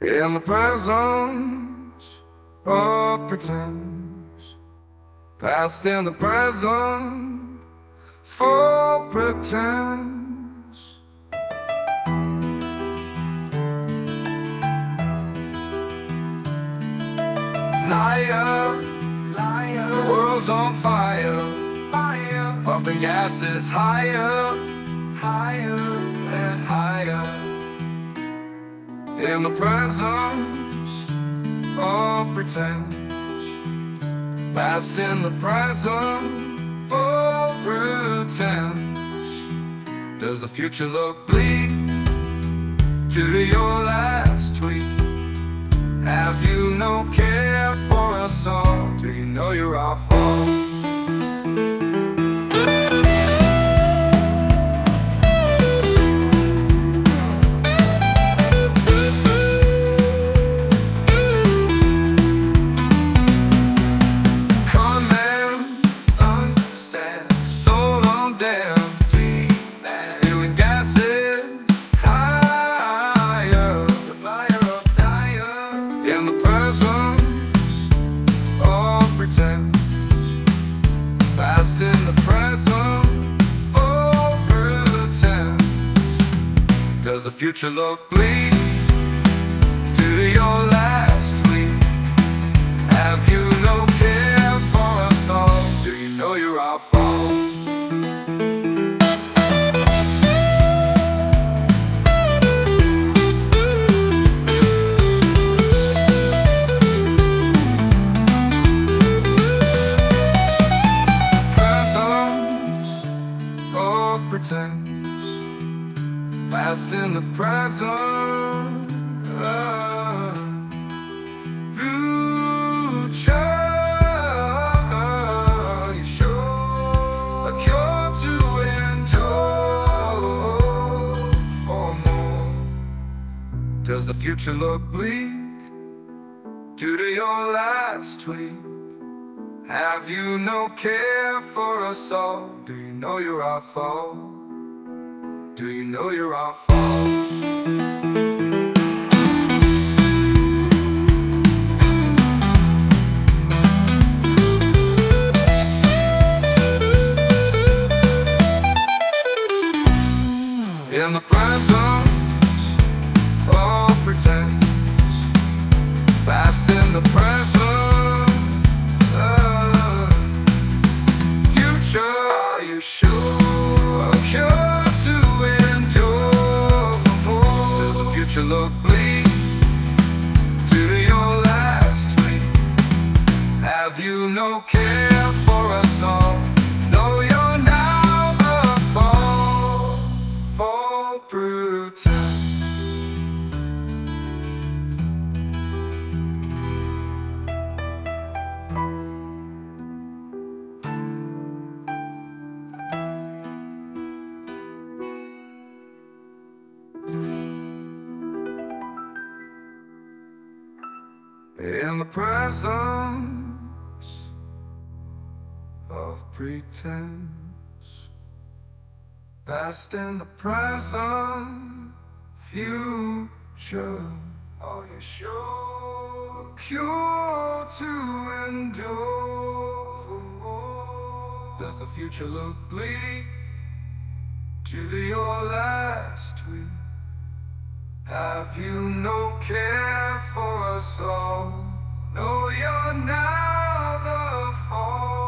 In the presence of pretense, past in the present for pretense. Liar, liar, the world's on fire, fire, pumping gases higher, higher and higher. In the presence of pretense, past in the present for pretense. Does the future look bleak to your last tweet? Have you no care for us all? Do you know you're our fault? In the presence of pretense, past in the present for pretense. Does the future look bleak to your last tweet? Have you no care for us all? Do you know you're our fault? Pretense, past in the present, future. You show a cure to endure or more. Does the future look bleak due to your last tweet? Have you no care for us all? Do you know you're our fault? Do you know you're our fault? In the presence of pretense, past in the present. You sure a cure to endure for more? Does the future look bleak to your last tweet? Have you no care for us all? No, you're now the fall for pretense. In the presence of pretense, past in the present, future. Are you sure? Cure to endure for more. Does the future look bleak to your last tweet? Have you no care for us all? No, you're now the fall.